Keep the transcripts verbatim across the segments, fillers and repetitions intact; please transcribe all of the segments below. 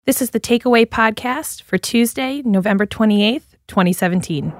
This is the Takeaway Podcast for Tuesday, November twenty-eighth, twenty seventeen.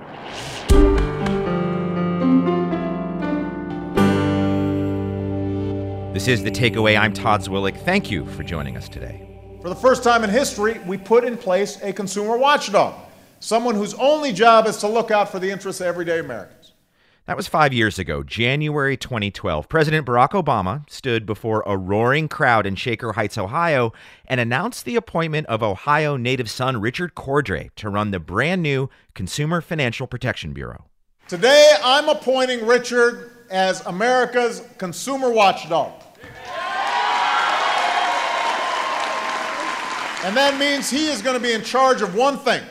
This is The Takeaway. I'm Todd Zwillich. Thank you for joining us today. For the first time in history, we put in place a consumer watchdog, someone whose only job is to look out for the interests of everyday Americans. That was five years ago, January twenty twelve. President Barack Obama stood before a roaring crowd in Shaker Heights, Ohio, and announced the appointment of Ohio native son Richard Cordray to run the brand new Consumer Financial Protection Bureau. Today, I'm appointing Richard as America's consumer watchdog. And that means he is going to be in charge of one thing: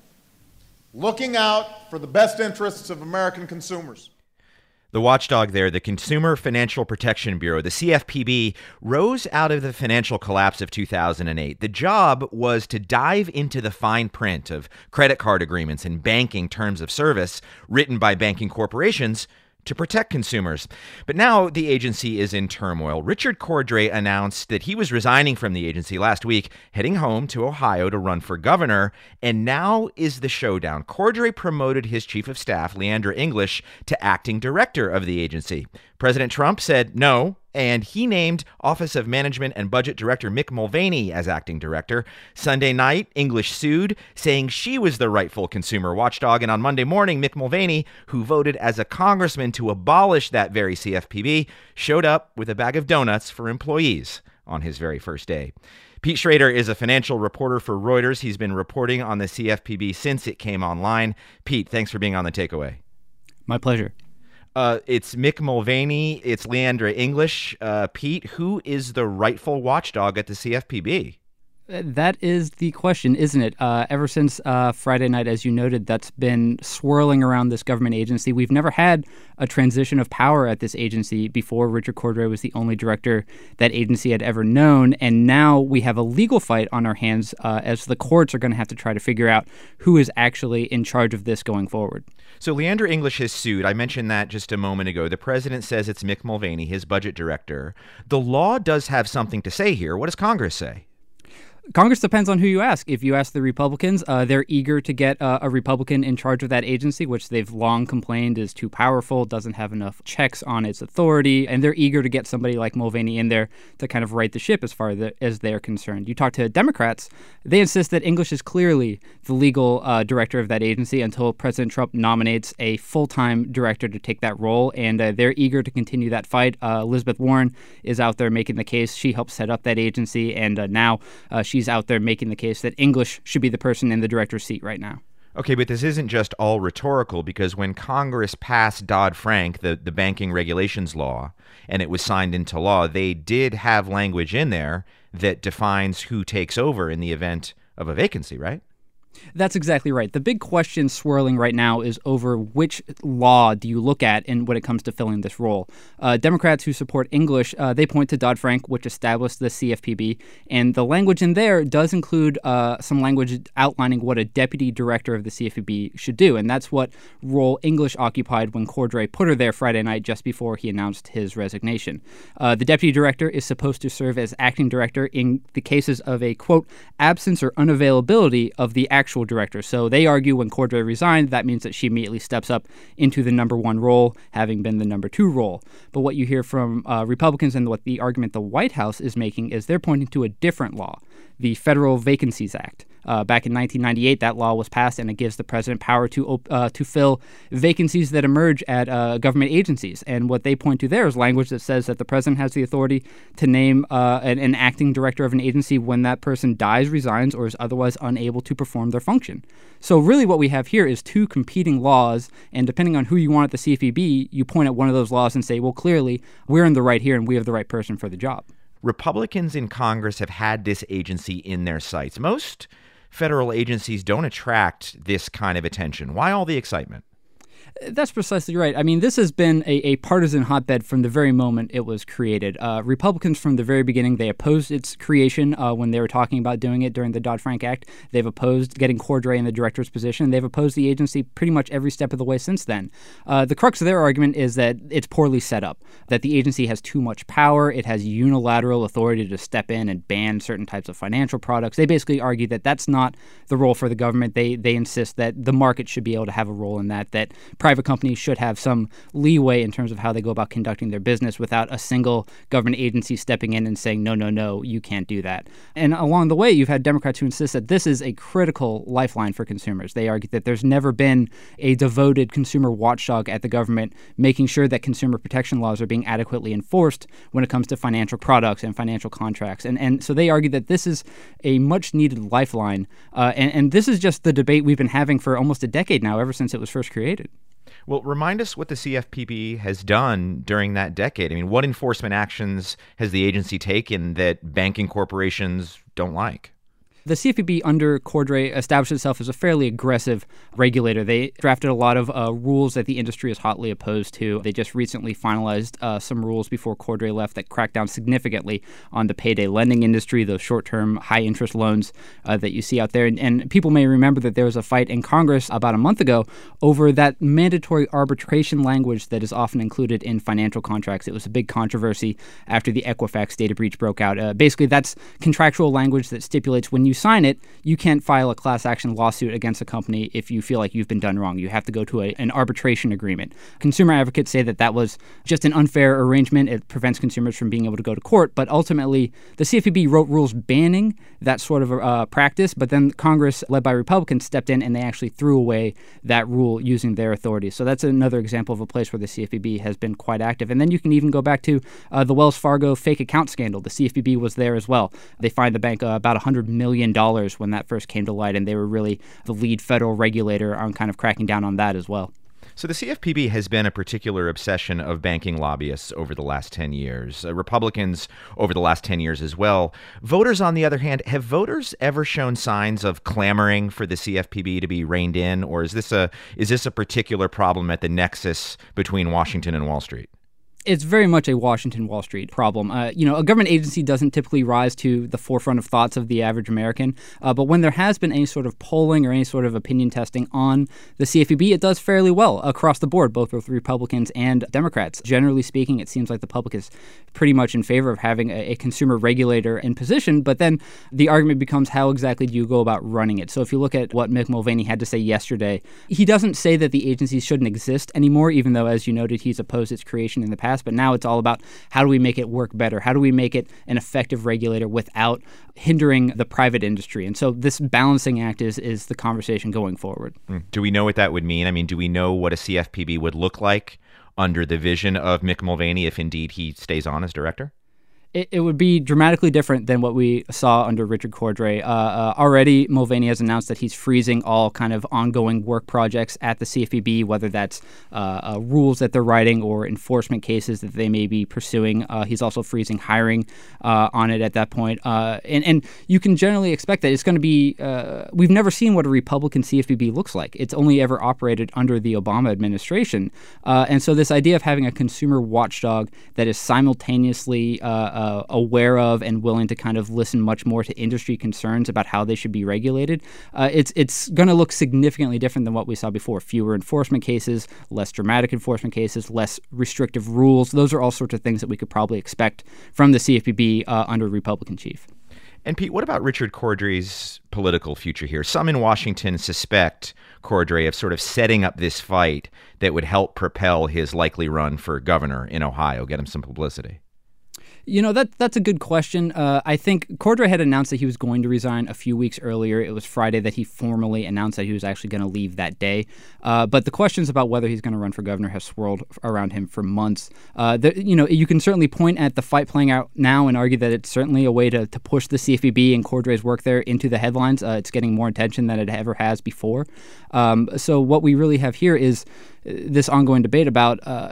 looking out for the best interests of American consumers. The watchdog there, the Consumer Financial Protection Bureau, the C F P B, rose out of the financial collapse of two thousand eight. The job was to dive into the fine print of credit card agreements and banking terms of service written by banking corporations to protect consumers. But now the agency is in turmoil. Richard Cordray announced that he was resigning from the agency last week, heading home to Ohio to run for governor. And now is the showdown. Cordray promoted his chief of staff, Leandra English, to acting director of the agency. President Trump said no, and he named Office of Management and Budget Director Mick Mulvaney as acting director. Sunday night, English sued, saying she was the rightful consumer watchdog. And on Monday morning, Mick Mulvaney, who voted as a congressman to abolish that very C F P B, showed up with a bag of donuts for employees on his very first day. Pete Schrader is a financial reporter for Reuters. He's been reporting on the C F P B since it came online. Pete, thanks for being on The Takeaway. My pleasure. Uh, it's Mick Mulvaney. It's Leandra English. Uh, Pete, who is the rightful watchdog at the C F P B? That is the question, isn't it? Uh, ever since uh, Friday night, as you noted, that's been swirling around this government agency. We've never had a transition of power at this agency before. Richard Cordray was the only director that agency had ever known. And now we have a legal fight on our hands uh, as the courts are going to have to try to figure out who is actually in charge of this going forward. So Leandra English has sued. I mentioned that just a moment ago. The president says it's Mick Mulvaney, his budget director. The law does have something to say here. What does Congress say? Congress depends on who you ask. If you ask the Republicans, uh, they're eager to get uh, a Republican in charge of that agency, which they've long complained is too powerful, doesn't have enough checks on its authority, and they're eager to get somebody like Mulvaney in there to kind of right the ship as far as they're concerned. You talk to Democrats, they insist that English is clearly the legal uh, director of that agency until President Trump nominates a full-time director to take that role, and uh, they're eager to continue that fight. Uh, Elizabeth Warren is out there making the case. She helped set up that agency, and uh, now uh, she She's out there making the case that English should be the person in the director's seat right now. Okay, but this isn't just all rhetorical, because when Congress passed Dodd-Frank, the, the banking regulations law, and it was signed into law, they did have language in there that defines who takes over in the event of a vacancy, right? That's exactly right. The big question swirling right now is over which law do you look at in when it comes to filling this role. Uh, Democrats who support English, uh, they point to Dodd-Frank, which established the C F P B, and the language in there does include uh, some language outlining what a deputy director of the C F P B should do, and that's what role English occupied when Cordray put her there Friday night just before he announced his resignation. Uh, the deputy director is supposed to serve as acting director in the cases of a, quote, absence or unavailability of the actual director. So they argue when Cordray resigned, that means that she immediately steps up into the number one role, having been the number two role. But what you hear from uh, Republicans and what the argument the White House is making is they're pointing to a different law, the Federal Vacancies Act. Uh, back in nineteen ninety-eight, that law was passed, and it gives the president power to op- uh, to fill vacancies that emerge at uh, government agencies. And what they point to there is language that says that the president has the authority to name uh, an, an acting director of an agency when that person dies, resigns, or is otherwise unable to perform their function. So really what we have here is two competing laws, and depending on who you want at the C F P B, you point at one of those laws and say, well, clearly, we're in the right here, and we have the right person for the job. Republicans in Congress have had this agency in their sights. Most federal agencies don't attract this kind of attention. Why all the excitement? That's precisely right. I mean, this has been a, a partisan hotbed from the very moment it was created. Uh, Republicans from the very beginning, they opposed its creation uh, when they were talking about doing it during the Dodd-Frank Act. They've opposed getting Cordray in the director's position. They've opposed the agency pretty much every step of the way since then. Uh, the crux of their argument is that it's poorly set up, that the agency has too much power. It has unilateral authority to step in and ban certain types of financial products. They basically argue that that's not the role for the government. They, they insist that the market should be able to have a role in that, that private companies should have some leeway in terms of how they go about conducting their business without a single government agency stepping in and saying, no, no, no, you can't do that. And along the way, you've had Democrats who insist that this is a critical lifeline for consumers. They argue that there's never been a devoted consumer watchdog at the government making sure that consumer protection laws are being adequately enforced when it comes to financial products and financial contracts. And, and so they argue that this is a much-needed lifeline. Uh, and, and this is just the debate we've been having for almost a decade now, ever since it was first created. Well, remind us what the C F P B has done during that decade. I mean, what enforcement actions has the agency taken that banking corporations don't like? The C F P B under Cordray established itself as a fairly aggressive regulator. They drafted a lot of uh, rules that the industry is hotly opposed to. They just recently finalized uh, some rules before Cordray left that cracked down significantly on the payday lending industry, those short-term, high-interest loans uh, that you see out there. And, and people may remember that there was a fight in Congress about a month ago over that mandatory arbitration language that is often included in financial contracts. It was a big controversy after the Equifax data breach broke out. Uh, basically, that's contractual language that stipulates when you sign it, you can't file a class action lawsuit against a company if you feel like you've been done wrong. You have to go to a, an arbitration agreement. Consumer advocates say that that was just an unfair arrangement. It prevents consumers from being able to go to court. But ultimately, the C F P B wrote rules banning that sort of uh, practice. But then Congress, led by Republicans, stepped in and they actually threw away that rule using their authority. So that's another example of a place where the C F P B has been quite active. And then you can even go back to uh, the Wells Fargo fake account scandal. The C F P B was there as well. They fined the bank uh, about one hundred million dollars when that first came to light, and they were really the lead federal regulator on kind of cracking down on that as well. So the C F P B has been a particular obsession of banking lobbyists over the last ten years. Uh, Republicans over the last ten years as well. Voters, on the other hand, have voters ever shown signs of clamoring for the C F P B to be reined in, or is this a is this a particular problem at the nexus between Washington and Wall Street? It's very much a Washington Wall Street problem. Uh, you know, a government agency doesn't typically rise to the forefront of thoughts of the average American, uh, but when there has been any sort of polling or any sort of opinion testing on the C F P B, it does fairly well across the board, both with Republicans and Democrats. Generally speaking, it seems like the public is pretty much in favor of having a, a consumer regulator in position, but then the argument becomes how exactly do you go about running it? So if you look at what Mick Mulvaney had to say yesterday, he doesn't say that the agencies shouldn't exist anymore, even though, as you noted, he's opposed its creation in the past. But now it's all about how do we make it work better? How do we make it an effective regulator without hindering the private industry? And so this balancing act is is the conversation going forward. Do we know what that would mean? I mean, do we know what a C F P B would look like under the vision of Mick Mulvaney if indeed he stays on as director? It, it would be dramatically different than what we saw under Richard Cordray. Uh, uh, already, Mulvaney has announced that he's freezing all kind of ongoing work projects at the C F P B, whether that's uh, uh, rules that they're writing or enforcement cases that they may be pursuing. Uh, he's also freezing hiring uh, on it at that point. Uh, and, and you can generally expect that it's going to be uh, – we've never seen what a Republican C F P B looks like. It's only ever operated under the Obama administration. Uh, and so this idea of having a consumer watchdog that is simultaneously uh, – Uh, aware of and willing to kind of listen much more to industry concerns about how they should be regulated, uh, it's it's going to look significantly different than what we saw before. Fewer enforcement cases, less dramatic enforcement cases, less restrictive rules. Those are all sorts of things that we could probably expect from the C F P B uh, under a Republican chief. And Pete, what about Richard Cordray's political future here? Some in Washington suspect Cordray of sort of setting up this fight that would help propel his likely run for governor in Ohio, get him some publicity. You know, that that's a good question. Uh, I think Cordray had announced that he was going to resign a few weeks earlier. It was Friday that he formally announced that he was actually going to leave that day. Uh, but the questions about whether he's going to run for governor have swirled around him for months. Uh, the, you know, you can certainly point at the fight playing out now and argue that it's certainly a way to, to push the C F P B and Cordray's work there into the headlines. Uh, it's getting more attention than it ever has before. Um, so what we really have here is this ongoing debate about uh,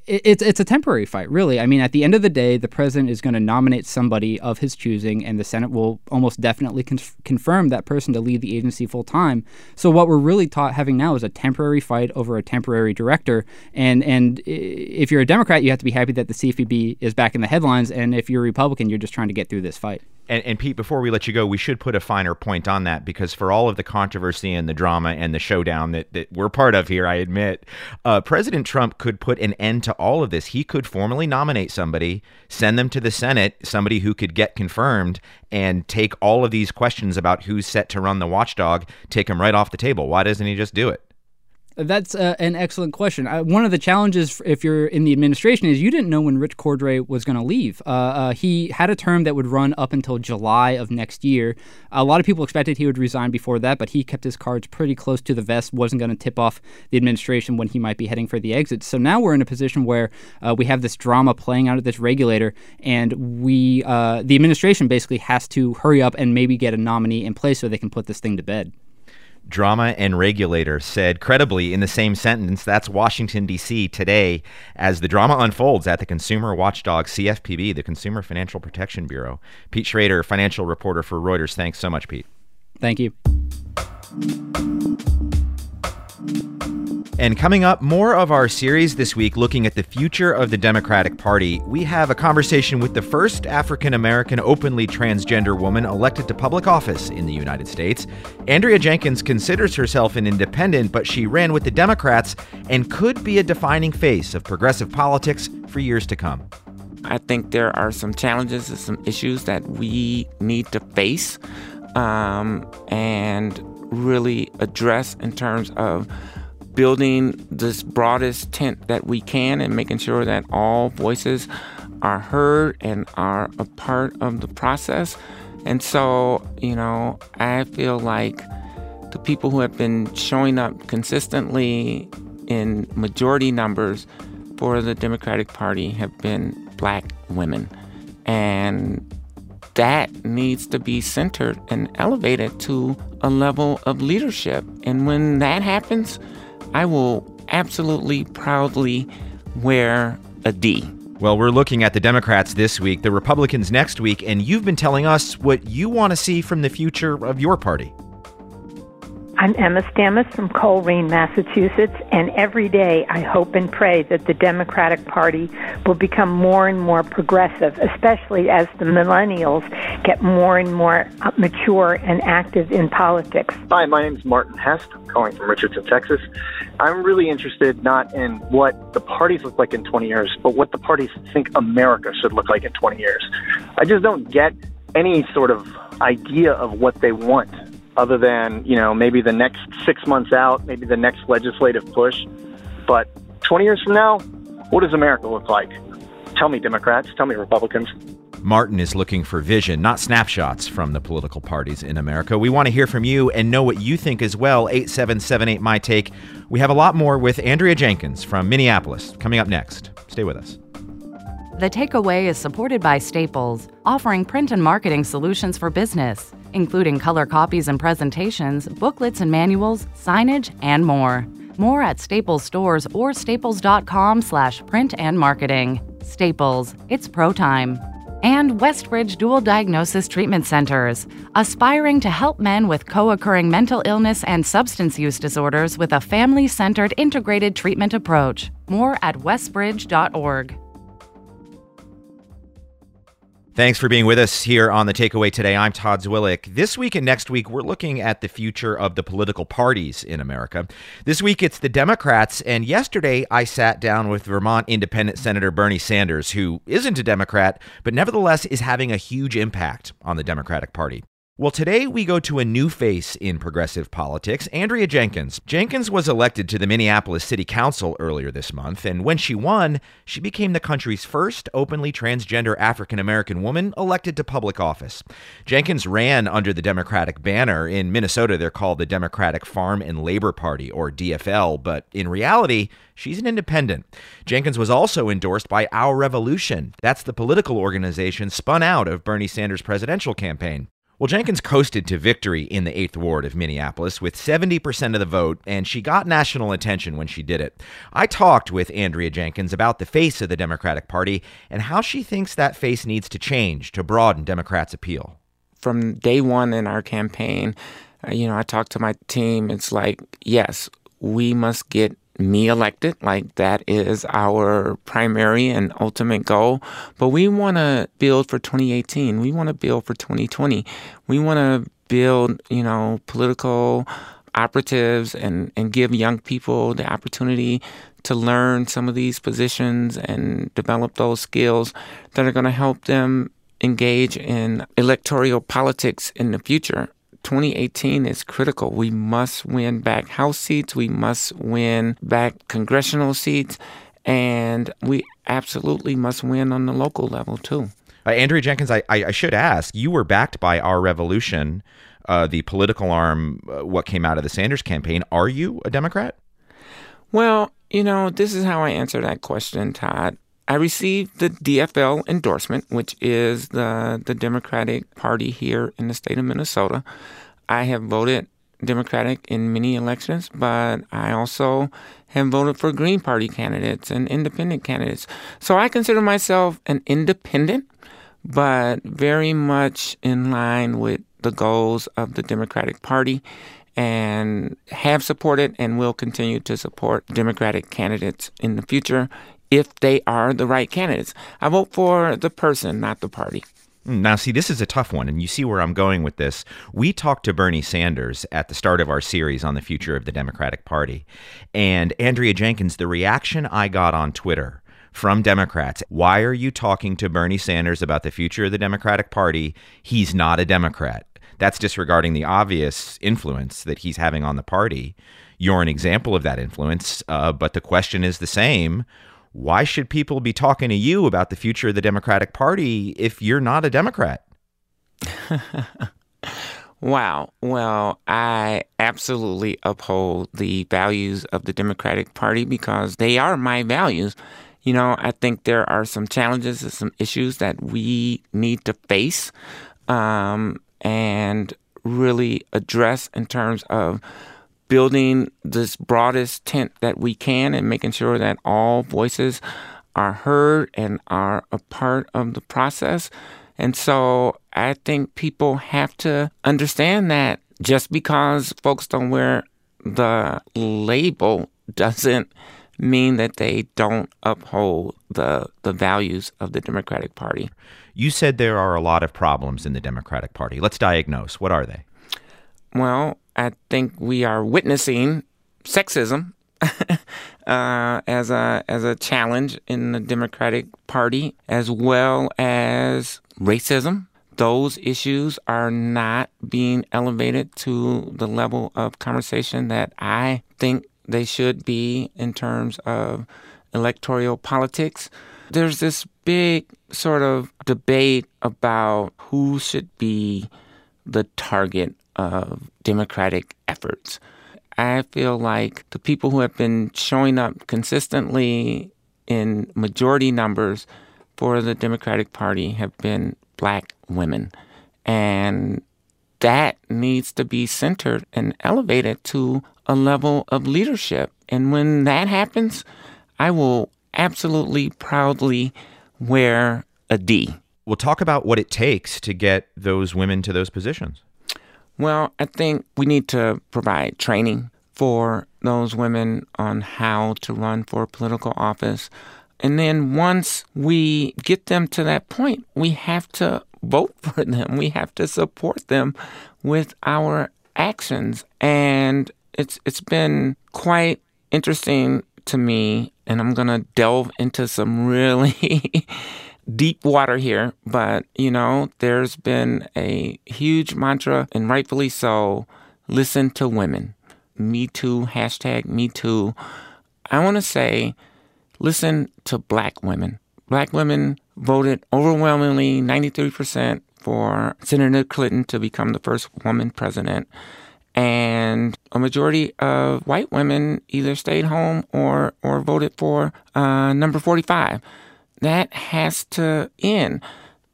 It's it's a temporary fight, really. I mean, at the end of the day, the president is going to nominate somebody of his choosing, and the Senate will almost definitely con- confirm that person to lead the agency full time. So what we're really taught having now is a temporary fight over a temporary director. And and if you're a Democrat, you have to be happy that the C F P B is back in the headlines. And if you're a Republican, you're just trying to get through this fight. And, and Pete, before we let you go, we should put a finer point on that, because for all of the controversy and the drama and the showdown that, that we're part of here, I admit, uh, President Trump could put an end to all of this. He could formally nominate somebody, send them to the Senate, somebody who could get confirmed, and take all of these questions about who's set to run the watchdog, take them right off the table. Why doesn't he just do it? That's uh, an excellent question. Uh, one of the challenges, if you're in the administration, is you didn't know when Rich Cordray was going to leave. Uh, uh, he had a term that would run up until July of next year. A lot of people expected he would resign before that, but he kept his cards pretty close to the vest, wasn't going to tip off the administration when he might be heading for the exit. So now we're in a position where uh, we have this drama playing out at this regulator, and we, uh, the administration basically has to hurry up and maybe get a nominee in place so they can put this thing to bed. Drama and regulator said credibly in the same sentence. That's Washington, D C today as the drama unfolds at the consumer watchdog C F P B, the Consumer Financial Protection Bureau. Pete Schrader, financial reporter for Reuters. Thanks so much, Pete. Thank you. And coming up, more of our series this week looking at the future of the Democratic Party. We have a conversation with the first African-American openly transgender woman elected to public office in the United States. Andrea Jenkins considers herself an independent, but she ran with the Democrats and could be a defining face of progressive politics for years to come. I think there are some challenges and some issues that we need to face um, and really address in terms of building this broadest tent that we can and making sure that all voices are heard and are a part of the process. And so, you know, I feel like the people who have been showing up consistently in majority numbers for the Democratic Party have been Black women. And that needs to be centered and elevated to a level of leadership. And when that happens, I will absolutely proudly wear a D. Well, we're looking at the Democrats this week, the Republicans next week, and you've been telling us what you want to see from the future of your party. I'm Emma Stamus from Coleraine, Massachusetts, and every day I hope and pray that the Democratic Party will become more and more progressive, especially as the millennials get more and more mature and active in politics. Hi, my name is Martin Hest. I'm calling from Richardson, Texas. I'm really interested not in what the parties look like in twenty years, but what the parties think America should look like in twenty years. I just don't get any sort of idea of what they want, other than, you know, maybe the next six months out, maybe the next legislative push. But twenty years from now, what does America look like? Tell me, Democrats. Tell me, Republicans. Martin is looking for vision, not snapshots from the political parties in America. We want to hear from you and know what you think as well. eight seven seven eight, M Y Take. We have a lot more with Andrea Jenkins from Minneapolis coming up next. Stay with us. The Takeaway is supported by Staples, offering print and marketing solutions for business, including color copies and presentations, booklets and manuals, signage, and more. More at Staples stores or staples.com slash print and marketing. Staples, it's pro time. And Westbridge Dual Diagnosis Treatment Centers, aspiring to help men with co-occurring mental illness and substance use disorders with a family-centered integrated treatment approach. More at westbridge dot org. Thanks for being with us here on The Takeaway today. I'm Todd Zwillich. This week and next week, we're looking at the future of the political parties in America. This week, it's the Democrats, and yesterday I sat down with Vermont Independent Senator Bernie Sanders, who isn't a Democrat, but nevertheless is having a huge impact on the Democratic Party. Well, today we go to a new face in progressive politics, Andrea Jenkins. Jenkins was elected to the Minneapolis City Council earlier this month, and when she won, she became the country's first openly transgender African-American woman elected to public office. Jenkins ran under the Democratic banner. In Minnesota, they're called the Democratic Farm and Labor Party, or D F L, but in reality, she's an independent. Jenkins was also endorsed by Our Revolution. That's the political organization spun out of Bernie Sanders' presidential campaign. Well, Jenkins coasted to victory in the eighth Ward of Minneapolis with seventy percent of the vote, and she got national attention when she did it. I talked with Andrea Jenkins about the face of the Democratic Party and how she thinks that face needs to change to broaden Democrats' appeal. From day one in our campaign, uh, you know, I talked to my team. It's like, yes, we must get me elected, like that is our primary and ultimate goal. But we want to build for twenty eighteen. We want to build for twenty twenty. We want to build, you know, political operatives and, and give young people the opportunity to learn some of these positions and develop those skills that are going to help them engage in electoral politics in the future. twenty eighteen is critical. We must win back House seats. We must win back congressional seats. And we absolutely must win on the local level, too. Uh, Andrea Jenkins, I, I, I should ask, you were backed by Our Revolution, uh, the political arm, uh, what came out of the Sanders campaign. Are you a Democrat? Well, you know, this is how I answer that question, Todd. I received the D F L endorsement, which is the, the Democratic Party here in the state of Minnesota. I have voted Democratic in many elections, but I also have voted for Green Party candidates and independent candidates. So I consider myself an independent, but very much in line with the goals of the Democratic Party, and have supported and will continue to support Democratic candidates in the future if they are the right candidates. I vote for the person, not the party. Now, see, this is a tough one, and you see where I'm going with this. We talked to Bernie Sanders at the start of our series on the future of the Democratic Party. And Andrea Jenkins, the reaction I got on Twitter from Democrats, why are you talking to Bernie Sanders about the future of the Democratic Party? He's not a Democrat. That's disregarding the obvious influence that he's having on the party. You're an example of that influence, uh, but the question is the same. Why should people be talking to you about the future of the Democratic Party if you're not a Democrat? Wow. Well, I absolutely uphold the values of the Democratic Party because they are my values. You know, I think there are some challenges and some issues that we need to face um, and really address in terms of building this broadest tent that we can and making sure that all voices are heard and are a part of the process. And so I think people have to understand that just because folks don't wear the label doesn't mean that they don't uphold the the values of the Democratic Party. You said there are a lot of problems in the Democratic Party. Let's diagnose. What are they? Well, I think we are witnessing sexism uh, as a as a challenge in the Democratic Party, as well as racism. Those issues are not being elevated to the level of conversation that I think they should be in terms of electoral politics. There's this big sort of debate about who should be the target of Democratic efforts. I feel like the people who have been showing up consistently in majority numbers for the Democratic Party have been Black women. And that needs to be centered and elevated to a level of leadership. And when that happens, I will absolutely proudly wear a D. We'll talk about what it takes to get those women to those positions. Well, I think we need to provide training for those women on how to run for political office. And then once we get them to that point, we have to vote for them. We have to support them with our actions. And it's it's been quite interesting to me, and I'm going to delve into some really deep water here, but, you know, there's been a huge mantra, and rightfully so, listen to women. Me Too, hashtag Me Too. I want to say, listen to Black women. Black women voted overwhelmingly, ninety-three percent, for Senator Clinton to become the first woman president. And a majority of white women either stayed home or, or voted for uh, number forty-five. That has to end.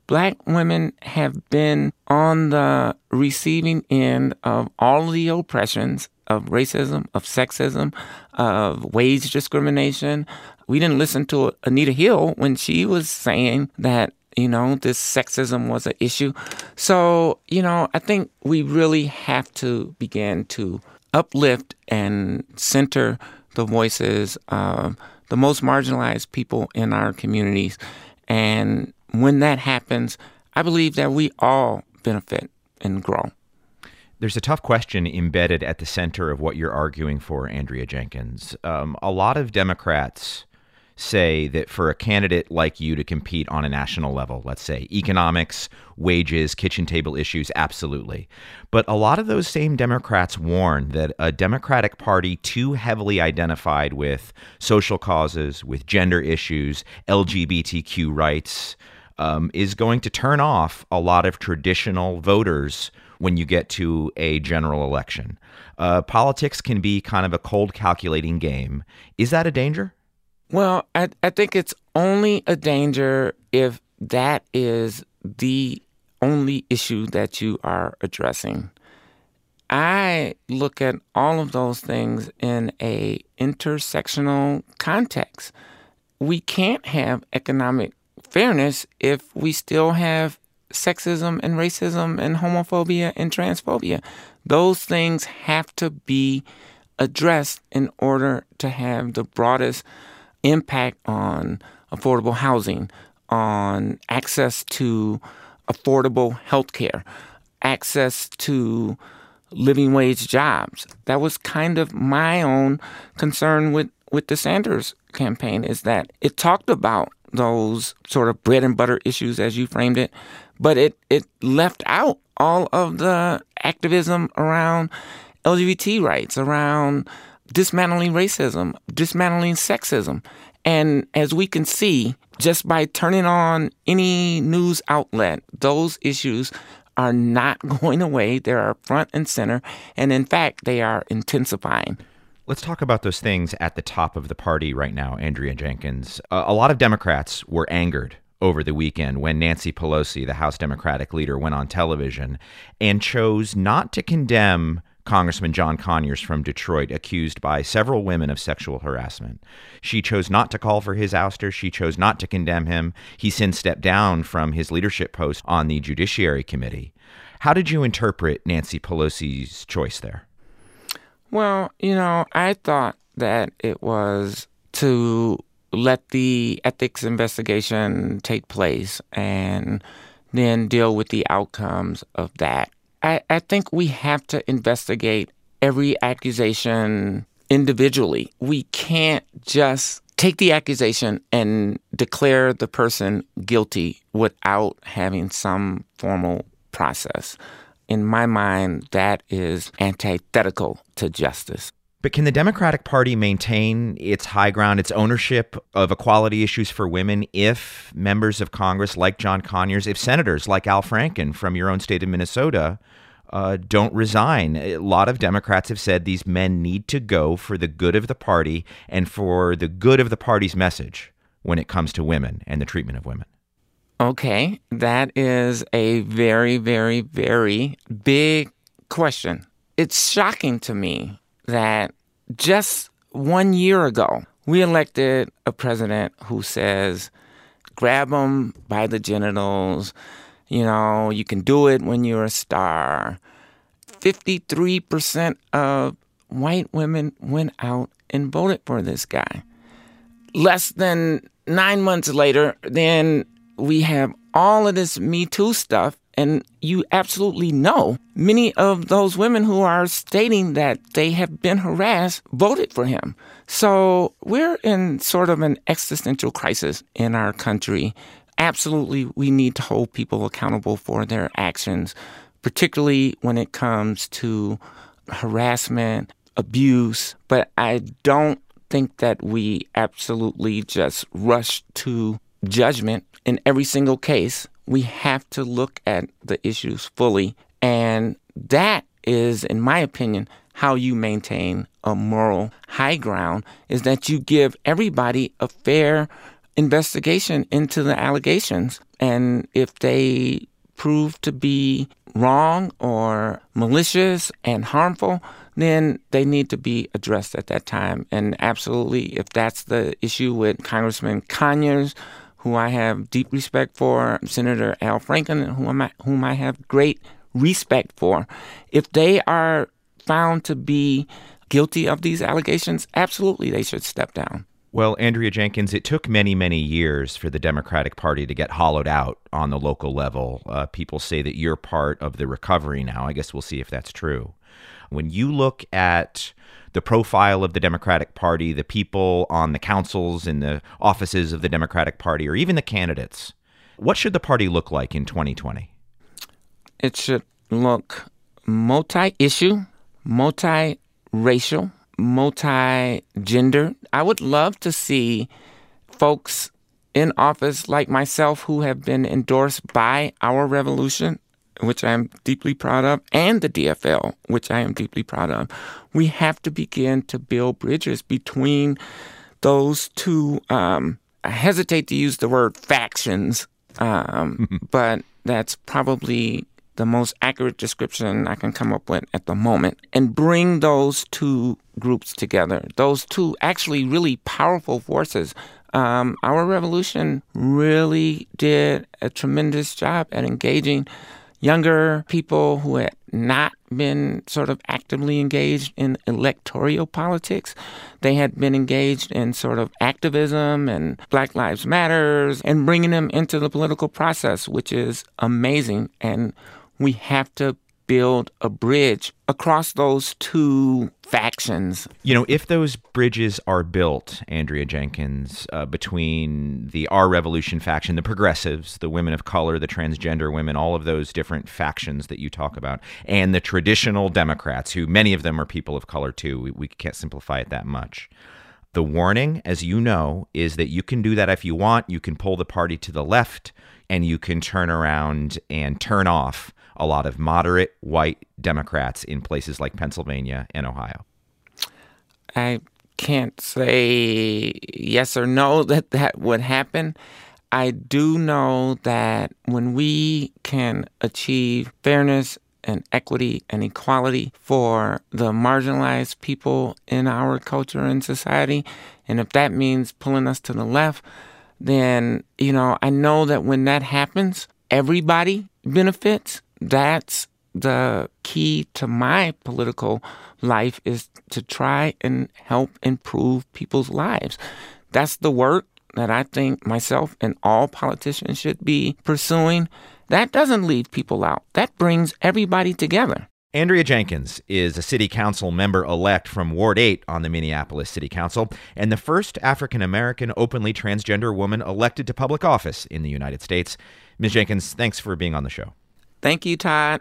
Black women have been on the receiving end of all of the oppressions of racism, of sexism, of wage discrimination. We didn't listen to Anita Hill when she was saying that, you know, this sexism was an issue. So, you know, I think we really have to begin to uplift and center the voices of the most marginalized people in our communities. And when that happens, I believe that we all benefit and grow. There's a tough question embedded at the center of what you're arguing for, Andrea Jenkins. Um, a lot of Democrats say that for a candidate like you to compete on a national level, let's say economics, wages, kitchen table issues, absolutely. But a lot of those same Democrats warn that a Democratic Party too heavily identified with social causes, with gender issues, L G B T Q rights, um, is going to turn off a lot of traditional voters when you get to a general election. Uh, politics can be kind of a cold calculating game. Is that a danger? Well, I, I think it's only a danger if that is the only issue that you are addressing. I look at all of those things in a intersectional context. We can't have economic fairness if we still have sexism and racism and homophobia and transphobia. Those things have to be addressed in order to have the broadest impact on affordable housing, on access to affordable health care, access to living wage jobs. That was kind of my own concern with, with the Sanders campaign, is that it talked about those sort of bread and butter issues, as you framed it, but it, it left out all of the activism around L G B T rights, around dismantling racism, dismantling sexism. And as we can see, just by turning on any news outlet, those issues are not going away. They are front and center. And in fact, they are intensifying. Let's talk about those things at the top of the party right now, Andrea Jenkins. Uh, a lot of Democrats were angered over the weekend when Nancy Pelosi, the House Democratic leader, went on television and chose not to condemn Congressman John Conyers from Detroit, accused by several women of sexual harassment. She chose not to call for his ouster. She chose not to condemn him. He since stepped down from his leadership post on the Judiciary Committee. How did you interpret Nancy Pelosi's choice there? Well, you know, I thought that it was to let the ethics investigation take place and then deal with the outcomes of that. I, I think we have to investigate every accusation individually. We can't just take the accusation and declare the person guilty without having some formal process. In my mind, that is antithetical to justice. But can the Democratic Party maintain its high ground, its ownership of equality issues for women, if members of Congress like John Conyers, if senators like Al Franken from your own state of Minnesota uh, don't resign? A lot of Democrats have said these men need to go for the good of the party and for the good of the party's message when it comes to women and the treatment of women. Okay, that is a very, very, very big question. It's shocking to me that just one year ago, we elected a president who says, grab them by the genitals, you know, you can do it when you're a star. fifty-three percent of white women went out and voted for this guy. Less than nine months later, then we have all of this Me Too stuff, and you absolutely know many of those women who are stating that they have been harassed voted for him. So we're in sort of an existential crisis in our country. Absolutely, we need to hold people accountable for their actions, particularly when it comes to harassment, abuse. But I don't think that we absolutely just rush to judgment in every single case. We have to look at the issues fully. And that is, in my opinion, how you maintain a moral high ground, is that you give everybody a fair investigation into the allegations. And if they prove to be wrong or malicious and harmful, then they need to be addressed at that time. And absolutely, if that's the issue with Congressman Conyers, who I have deep respect for, Senator Al Franken, whom I, whom I have great respect for, if they are found to be guilty of these allegations, absolutely they should step down. Well, Andrea Jenkins, it took many, many years for the Democratic Party to get hollowed out on the local level. Uh, people say that you're part of the recovery now. I guess we'll see if that's true. When you look at the profile of the Democratic Party, the people on the councils and the offices of the Democratic Party, or even the candidates, what should the party look like in twenty twenty? It should look multi-issue, multi-racial, multi-gender. I would love to see folks in office like myself who have been endorsed by Our Revolution, which I am deeply proud of, and the D F L, which I am deeply proud of. We have to begin to build bridges between those two, um, I hesitate to use the word factions, um, but that's probably the most accurate description I can come up with at the moment, and bring those two groups together, those two actually really powerful forces. Um, Our Revolution really did a tremendous job at engaging younger people who had not been sort of actively engaged in electoral politics. They had been engaged in sort of activism and Black Lives Matters, and bringing them into the political process, which is amazing. And we have to build a bridge across those two factions. You know, if those bridges are built, Andrea Jenkins, uh, between the Our Revolution faction, the progressives, the women of color, the transgender women, all of those different factions that you talk about, and the traditional Democrats, who many of them are people of color too, we, we can't simplify it that much. The warning, as you know, is that you can do that if you want. You can pull the party to the left, and you can turn around and turn off a lot of moderate white Democrats in places like Pennsylvania and Ohio. I can't say yes or no that that would happen. I do know that when we can achieve fairness and equity and equality for the marginalized people in our culture and society, and if that means pulling us to the left, then, you know, I know that when that happens, everybody benefits. That's the key to my political life, is to try and help improve people's lives. That's the work that I think myself and all politicians should be pursuing. That doesn't leave people out. That brings everybody together. Andrea Jenkins is a city council member-elect from Ward eight on the Minneapolis City Council, and the first African-American openly transgender woman elected to public office in the United States. Miz Jenkins, thanks for being on the show. Thank you, Todd.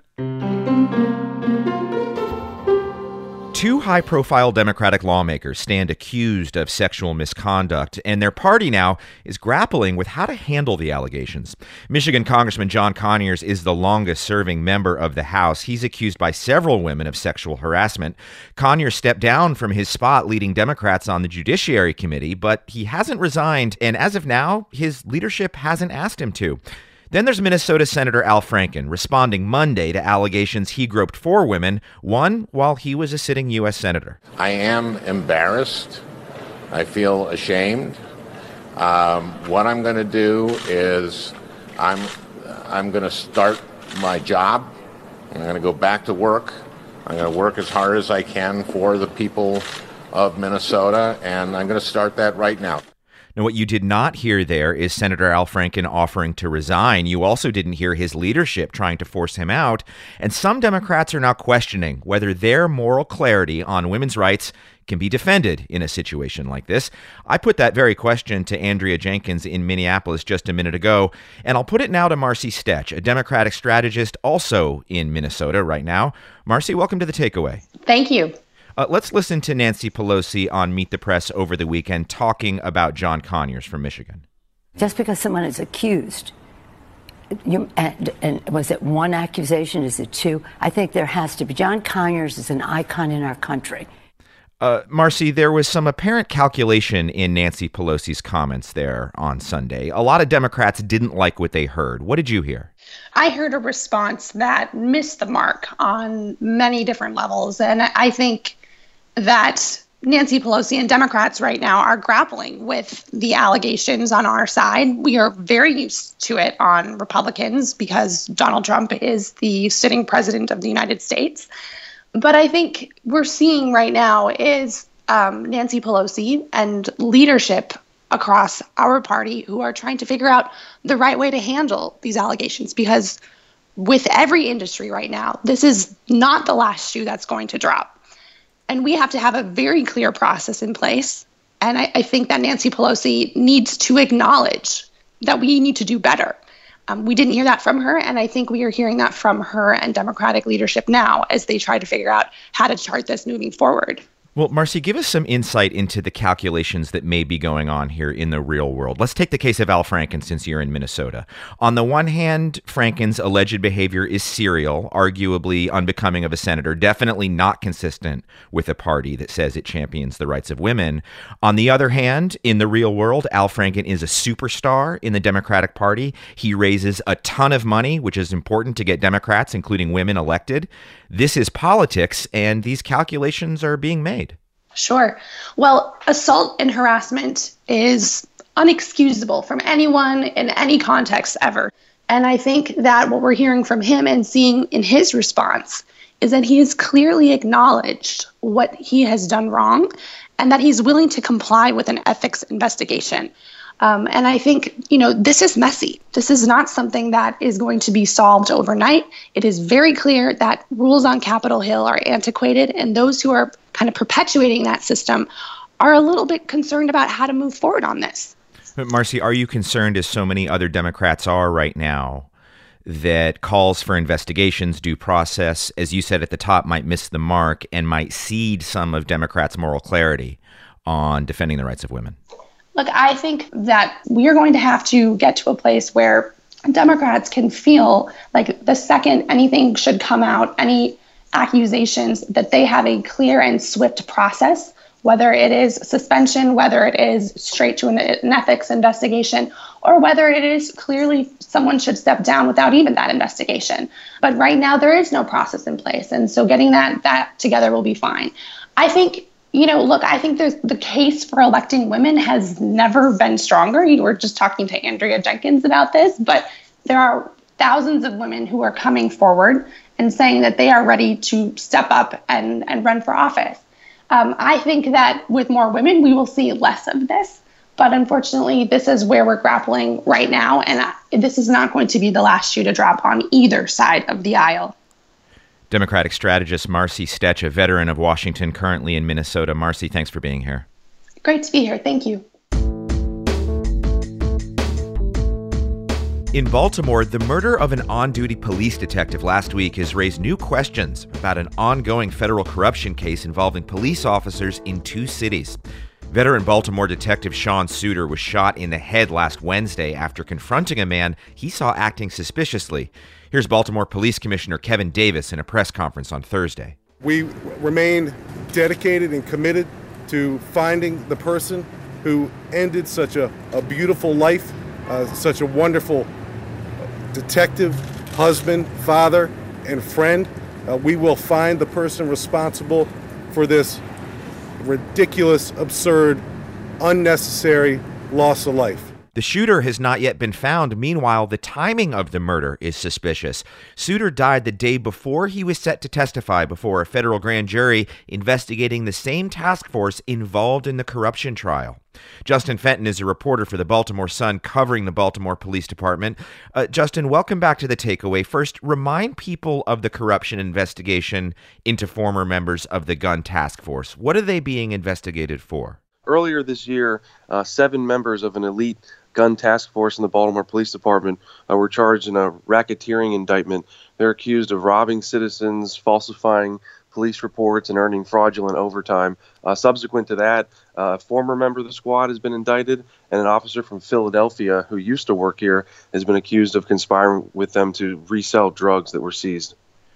Two high-profile Democratic lawmakers stand accused of sexual misconduct, and their party now is grappling with how to handle the allegations. Michigan Congressman John Conyers is the longest-serving member of the House. He's accused by several women of sexual harassment. Conyers stepped down from his spot leading Democrats on the Judiciary Committee, but he hasn't resigned, and as of now, his leadership hasn't asked him to. Then there's Minnesota Senator Al Franken responding Monday to allegations he groped four women, one while he was a sitting U S senator. I am embarrassed. I feel ashamed. Um, what I'm going to do is I'm I'm going to start my job. I'm going to go back to work. I'm going to work as hard as I can for the people of Minnesota, and I'm going to start that right now. Now, what you did not hear there is Senator Al Franken offering to resign. You also didn't hear his leadership trying to force him out. And some Democrats are now questioning whether their moral clarity on women's rights can be defended in a situation like this. I put that very question to Andrea Jenkins in Minneapolis just a minute ago, and I'll put it now to Marcy Stech, a Democratic strategist also in Minnesota right now. Marcy, welcome to The Takeaway. Thank you. Uh, let's listen to Nancy Pelosi on Meet the Press over the weekend talking about John Conyers from Michigan. Just because someone is accused, you, and, and was it one accusation? Is it two? I think there has to be. John Conyers is an icon in our country. Uh, Marcy, there was some apparent calculation in Nancy Pelosi's comments there on Sunday. A lot of Democrats didn't like what they heard. What did you hear? I heard a response that missed the mark on many different levels. And I think that Nancy Pelosi and Democrats right now are grappling with the allegations on our side. We are very used to it on Republicans because Donald Trump is the sitting president of the United States. But I think we're seeing right now is um, Nancy Pelosi and leadership across our party who are trying to figure out the right way to handle these allegations, because with every industry right now, this is not the last shoe that's going to drop. And we have to have a very clear process in place. And I, I think that Nancy Pelosi needs to acknowledge that we need to do better. Um, we didn't hear that from her, and I think we are hearing that from her and Democratic leadership now as they try to figure out how to chart this moving forward. Well, Marcy, give us some insight into the calculations that may be going on here in the real world. Let's take the case of Al Franken, since you're in Minnesota. On the one hand, Franken's alleged behavior is serial, arguably unbecoming of a senator, definitely not consistent with a party that says it champions the rights of women. On the other hand, in the real world, Al Franken is a superstar in the Democratic Party. He raises a ton of money, which is important to get Democrats, including women, elected. This is politics, and these calculations are being made. Sure. Well, assault and harassment is unexcusable from anyone in any context ever. And I think that what we're hearing from him and seeing in his response is that he has clearly acknowledged what he has done wrong and that he's willing to comply with an ethics investigation. Um, and I think, you know, this is messy. This is not something that is going to be solved overnight. It is very clear that rules on Capitol Hill are antiquated, and those who are kind of perpetuating that system are a little bit concerned about how to move forward on this. But Marcy, are you concerned, as so many other Democrats are right now, that calls for investigations, due process, as you said at the top, might miss the mark and might cede some of Democrats' moral clarity on defending the rights of women? Look, I think that we are going to have to get to a place where Democrats can feel like the second anything should come out, any accusations, that they have a clear and swift process, whether it is suspension, whether it is straight to an, an ethics investigation, or whether it is clearly someone should step down without even that investigation. But right now, there is no process in place. And so getting that that together will be fine. I think You know, look, I think there's the case for electing women has never been stronger. You were just talking to Andrea Jenkins about this, but there are thousands of women who are coming forward and saying that they are ready to step up and, and run for office. Um, I think that with more women, we will see less of this. But unfortunately, this is where we're grappling right now. And I, this is not going to be the last shoe to drop on either side of the aisle. Democratic strategist Marcy Stech, a veteran of Washington, currently in Minnesota. Marcy, thanks for being here. Great to be here. Thank you. In Baltimore, the murder of an on-duty police detective last week has raised new questions about an ongoing federal corruption case involving police officers in two cities. Veteran Baltimore detective Sean Suiter was shot in the head last Wednesday after confronting a man he saw acting suspiciously. Here's Baltimore Police Commissioner Kevin Davis in a press conference on Thursday. We remain dedicated and committed to finding the person who ended such a, a beautiful life, uh, such a wonderful detective, husband, father, and friend. Uh, we will find the person responsible for this ridiculous, absurd, unnecessary loss of life. The shooter has not yet been found. Meanwhile, the timing of the murder is suspicious. Suiter died the day before he was set to testify before a federal grand jury investigating the same task force involved in the corruption trial. Justin Fenton is a reporter for the Baltimore Sun covering the Baltimore Police Department. Uh, Justin, welcome back to The Takeaway. First, remind people of the corruption investigation into former members of the gun task force. What are they being investigated for? Earlier this year, uh, seven members of an elite gun task force in the Baltimore Police Department uh, were charged in a racketeering indictment. They're accused of robbing citizens, falsifying police reports, and earning fraudulent overtime. Uh, subsequent to that, uh, a former member of the squad has been indicted, and an officer from Philadelphia who used to work here has been accused of conspiring with them to resell drugs that were seized.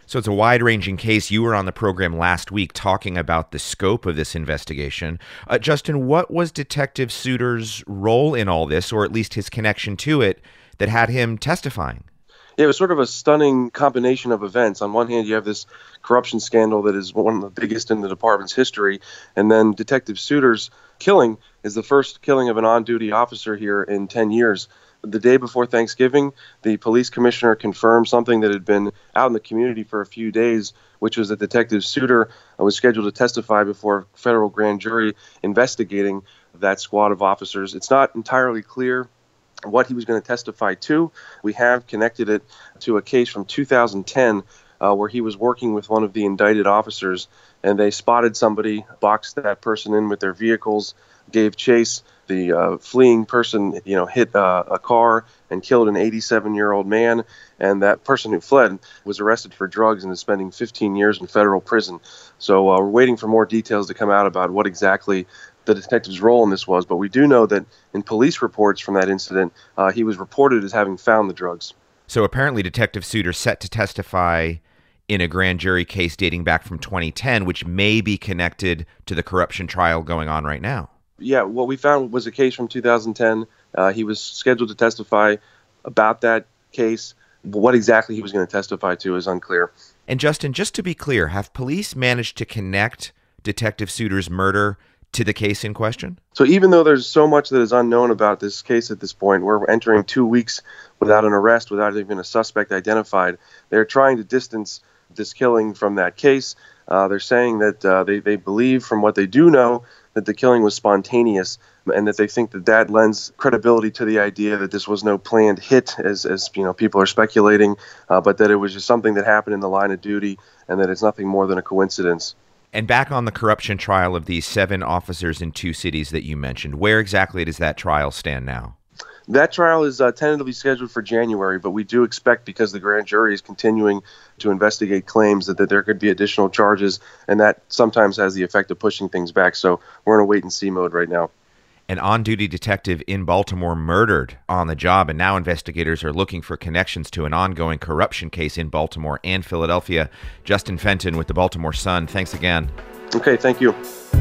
So it's a wide-ranging case. You were on the program last week talking about the scope of this investigation. Uh, Justin, what was Detective Suter's role in all this, or at least his connection to it, that had him testifying? Yeah, it was sort of a stunning combination of events. On one hand, you have this corruption scandal that is one of the biggest in the department's history, and then Detective Suter's killing is the first killing of an on-duty officer here in ten years. The day before Thanksgiving, the police commissioner confirmed something that had been out in the community for a few days, which was that Detective Suter was scheduled to testify before a federal grand jury investigating that squad of officers. It's not entirely clear what he was going to testify to. We have connected it to a case from two thousand ten uh, where he was working with one of the indicted officers, and they spotted somebody, boxed that person in with their vehicles, gave chase. The uh, fleeing person, you know, hit uh, a car and killed an eighty-seven-year-old man, and that person who fled was arrested for drugs and is spending fifteen years in federal prison. So uh, we're waiting for more details to come out about what exactly the detective's role in this was, but we do know that in police reports from that incident, uh, he was reported as having found the drugs. So apparently Detective Suter set to testify in a grand jury case dating back from twenty ten, which may be connected to the corruption trial going on right now. Yeah, what we found was a case from two thousand ten. Uh, he was scheduled to testify about that case. What exactly he was going to testify to is unclear. And Justin, just to be clear, have police managed to connect Detective Suter's murder to the case in question? So even though there's so much that is unknown about this case at this point, we're entering two weeks without an arrest, without even a suspect identified. They're trying to distance this killing from that case. Uh, they're saying that uh, they, they believe from what they do know that the killing was spontaneous, and that they think that that lends credibility to the idea that this was no planned hit, as, as you know, people are speculating, uh, but that it was just something that happened in the line of duty, and that it's nothing more than a coincidence. And back on the corruption trial of these seven officers in two cities that you mentioned, where exactly does that trial stand now? That trial is uh, tentatively scheduled for January, but we do expect, because the grand jury is continuing to investigate claims, that, that there could be additional charges, and that sometimes has the effect of pushing things back. So we're in a wait-and-see mode right now. An on-duty detective in Baltimore murdered on the job, and now investigators are looking for connections to an ongoing corruption case in Baltimore and Philadelphia. Justin Fenton with the Baltimore Sun, thanks again. Okay, thank you.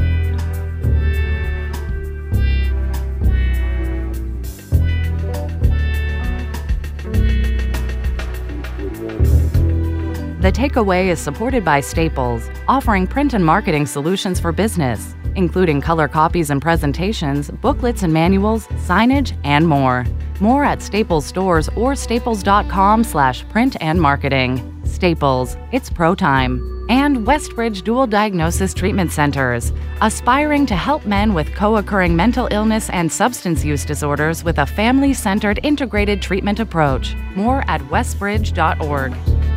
The Takeaway is supported by Staples, offering print and marketing solutions for business, including color copies and presentations, booklets and manuals, signage, and more. More at Staples stores or staples.com slash print and marketing. Staples, it's pro time. And Westbridge Dual Diagnosis Treatment Centers, aspiring to help men with co-occurring mental illness and substance use disorders with a family-centered integrated treatment approach. More at westbridge dot org.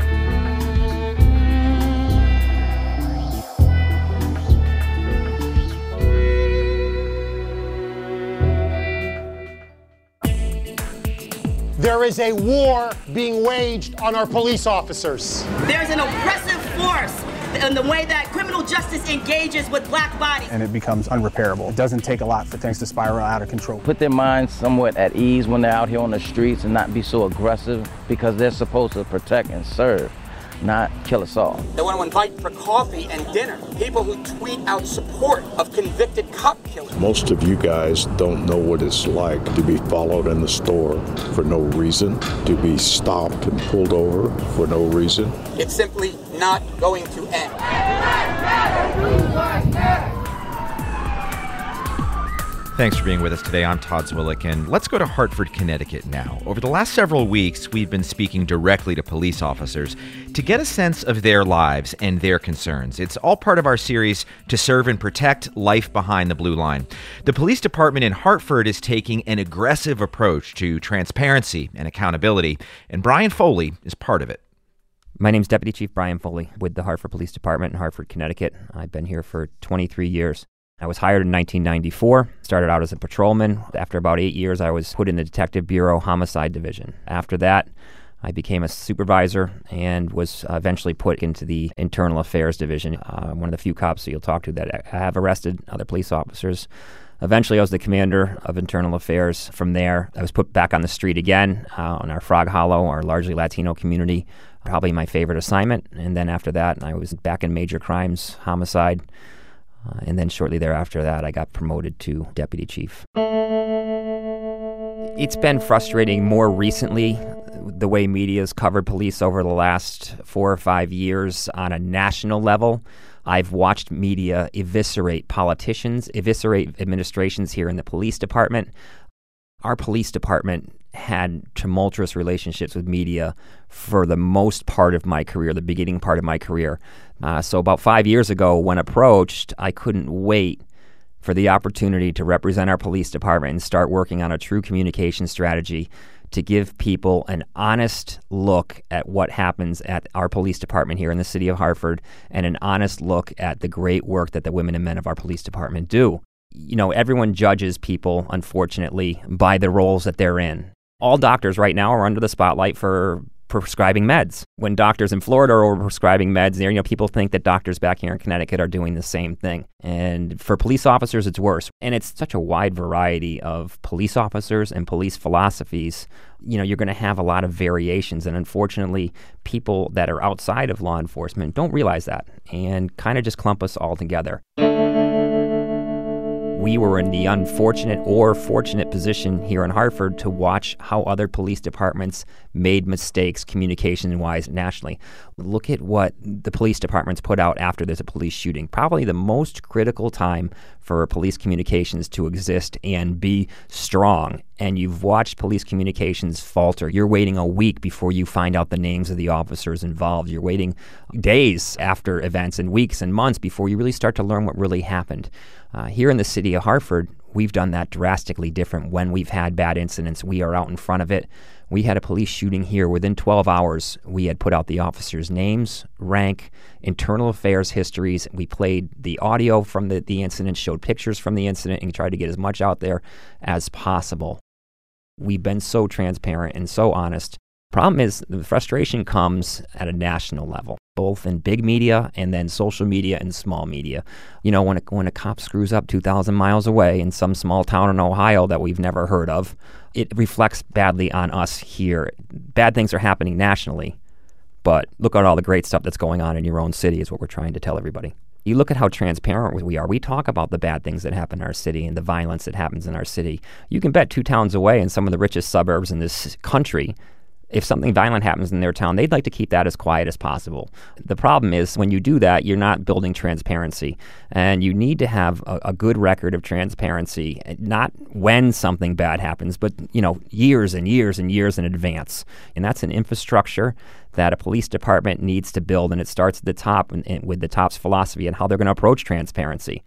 There is a war being waged on our police officers. There's an oppressive force in the way that criminal justice engages with black bodies. And it becomes unrepairable. It doesn't take a lot for things to spiral out of control. Put their minds somewhat at ease when they're out here on the streets and not be so aggressive, because they're supposed to protect and serve, not kill us all. They want to invite for coffee and dinner people who tweet out support of convicted cop killers. Most of you guys don't know what it's like to be followed in the store for no reason, to be stopped and pulled over for no reason. It's simply not going to end. Thanks for being with us today. I'm Todd Zwillich, and let's go to Hartford, Connecticut now. Over the last several weeks, we've been speaking directly to police officers to get a sense of their lives and their concerns. It's all part of our series to serve and protect life behind the blue line. The police department in Hartford is taking an aggressive approach to transparency and accountability, and Brian Foley is part of it. My name's Deputy Chief Brian Foley with the Hartford Police Department in Hartford, Connecticut. I've been here for twenty-three years. I was hired in nineteen ninety-four, started out as a patrolman. After about eight years, I was put in the Detective Bureau Homicide Division. After that, I became a supervisor and was eventually put into the Internal Affairs Division, uh, one of the few cops that you'll talk to that have arrested other police officers. Eventually, I was the commander of Internal Affairs. From there, I was put back on the street again uh, in our Frog Hollow, our largely Latino community. probably my favorite assignment. And then after that, I was back in major crimes, homicide. Uh, and then shortly thereafter that, I got promoted to deputy chief. It's been frustrating more recently, the way media's covered police over the last four or five years on a national level. I've watched media eviscerate politicians, eviscerate administrations here in the police department. Our police department had tumultuous relationships with media for the most part of my career, the beginning part of my career. Uh, so about five years ago, when approached, I couldn't wait for the opportunity to represent our police department and start working on a true communication strategy to give people an honest look at what happens at our police department here in the city of Hartford and an honest look at the great work that the women and men of our police department do. You know, everyone judges people, unfortunately, by the roles that they're in. All doctors right now are under the spotlight for prescribing meds. When doctors in Florida are prescribing meds, there, you know, people think that doctors back here in Connecticut are doing the same thing. And for police officers, it's worse. And it's such a wide variety of police officers and police philosophies. You know, you're going to have a lot of variations. And unfortunately, people that are outside of law enforcement don't realize that and kind of just clump us all together. We were in the unfortunate or fortunate position here in Hartford to watch how other police departments made mistakes communication-wise nationally. Look at what the police departments put out after there's a police shooting. Probably the most critical time for police communications to exist and be strong. And you've watched police communications falter. You're waiting a week before you find out the names of the officers involved. You're waiting days after events and weeks and months before you really start to learn what really happened. Uh, here in the city of Hartford, we've done that drastically different. When we've had bad incidents, we are out in front of it. We had a police shooting here. Within twelve hours, we had put out the officers' names, rank, internal affairs histories. We played the audio from the, the incident, showed pictures from the incident, and tried to get as much out there as possible. We've been so transparent and so honest. Problem is, the frustration comes at a national level, both in big media and then social media and small media. You know, when a, when a cop screws up two thousand miles away in some small town in Ohio that we've never heard of, it reflects badly on us here. Bad things are happening nationally, but look at all the great stuff that's going on in your own city is what we're trying to tell everybody. You look at how transparent we are. We talk about the bad things that happen in our city and the violence that happens in our city. You can bet two towns away in some of the richest suburbs in this country, if something violent happens in their town, they'd like to keep that as quiet as possible. The problem is when you do that, you're not building transparency. And you need to have a, a good record of transparency, not when something bad happens, but, you know, years and years and years in advance. And that's an infrastructure that a police department needs to build. And it starts at the top and, and with the top's philosophy and how they're going to approach transparency.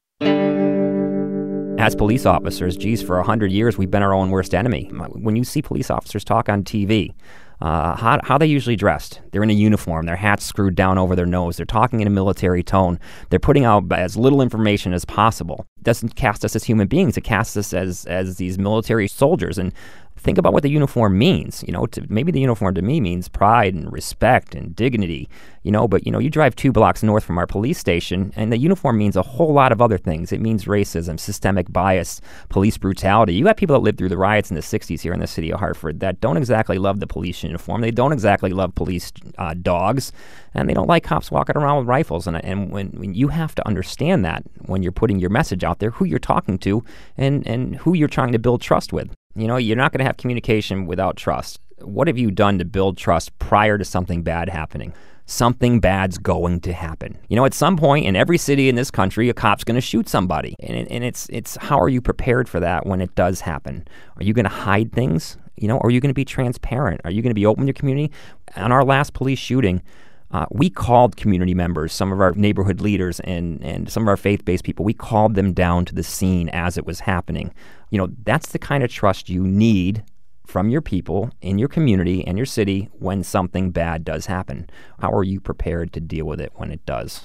As police officers, geez, for one hundred years, we've been our own worst enemy. When you see police officers talk on T V, Uh, how, how are they usually dressed? They're in a uniform, their hat's screwed down over their nose, they're talking in a military tone, they're putting out as little information as possible. It doesn't cast us as human beings, it casts us as, as these military soldiers. And think about what the uniform means. You know, to, maybe the uniform to me means pride and respect and dignity, you know, but, you know, you drive two blocks north from our police station and the uniform means a whole lot of other things. It means racism, systemic bias, police brutality. You got people that lived through the riots in the sixties here in the city of Hartford that don't exactly love the police uniform. They don't exactly love police uh, dogs, and they don't like cops walking around with rifles. And, and when, when you have to understand that when you're putting your message out there, who you're talking to and, and who you're trying to build trust with. You know, you're not going to have communication without trust. What have you done to build trust prior to something bad happening? Something bad's going to happen. You know, at some point in every city in this country, a cop's going to shoot somebody. And, it, and it's it's how are you prepared for that when it does happen? Are you going to hide things? You know, or are you going to be transparent? Are you going to be open with your community? On our last police shooting, Uh, we called community members, some of our neighborhood leaders and, and some of our faith-based people, we called them down to the scene as it was happening. You know, that's the kind of trust you need from your people in your community and your city when something bad does happen. How are you prepared to deal with it when it does?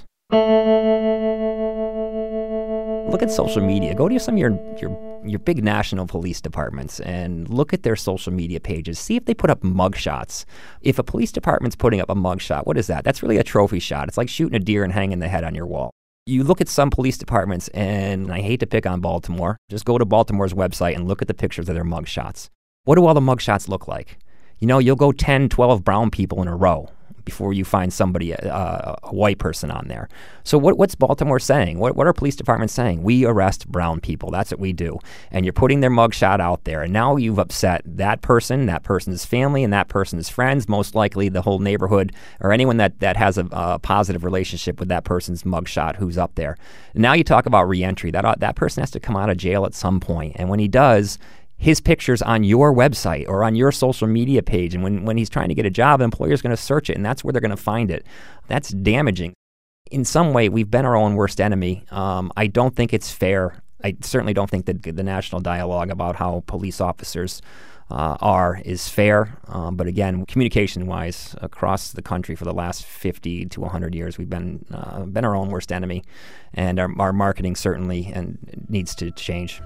Look at social media. Go to some of your, your your big national police departments and look at their social media pages. See if they put up mugshots. If a police department's putting up a mugshot, what is that? That's really a trophy shot. It's like shooting a deer and hanging the head on your wall. You look at some police departments, and I hate to pick on Baltimore, just go to Baltimore's website and look at the pictures of their mugshots. What do all the mugshots look like? You know, you'll go ten, twelve brown people in a row. before you find somebody, uh, a white person on there. So what, what's Baltimore saying? What, what are police departments saying? We arrest brown people. That's what we do. And you're putting their mugshot out there. And now you've upset that person, that person's family, and that person's friends, most likely the whole neighborhood or anyone that, that has a, a positive relationship with that person's mugshot who's up there. And now you talk about reentry. That, that person has to come out of jail at some point. And when he does, his picture's on your website or on your social media page. And when, when he's trying to get a job, the employer's going to search it, and that's where they're going to find it. That's damaging. In some way, we've been our own worst enemy. Um, I don't think it's fair. I certainly don't think that the national dialogue about how police officers uh, are is fair. Um, but again, communication-wise, across the country for the last fifty to one hundred years, we've been uh, been our own worst enemy. And our, our marketing certainly and needs to change.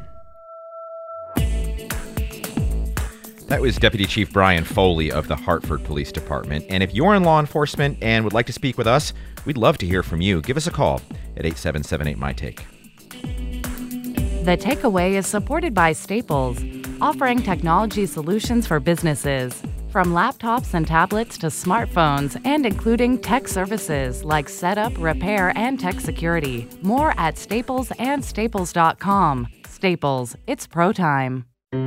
That was Deputy Chief Brian Foley of the Hartford Police Department. And if you're in law enforcement and would like to speak with us, we'd love to hear from you. Give us a call at eight seven seven eight, M Y Take. The Takeaway is supported by Staples, offering technology solutions for businesses. From laptops and tablets to smartphones, and including tech services like setup, repair, and tech security. More at Staples and Staples dot com. Staples, it's pro time.